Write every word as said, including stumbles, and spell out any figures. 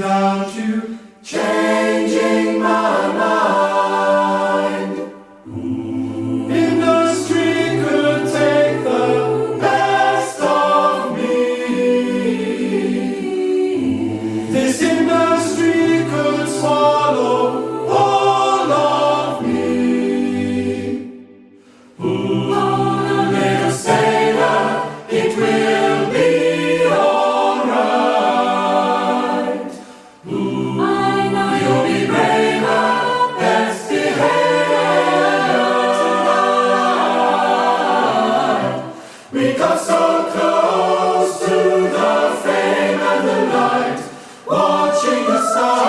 without you changing my mind. Industry could take the best of me. This industry could swallow all of me. Ooh, little sailor, it will be alright. Ooh, I know you'll be braver, best behavior tonight. We got so close to the fame and the light, watching the stars.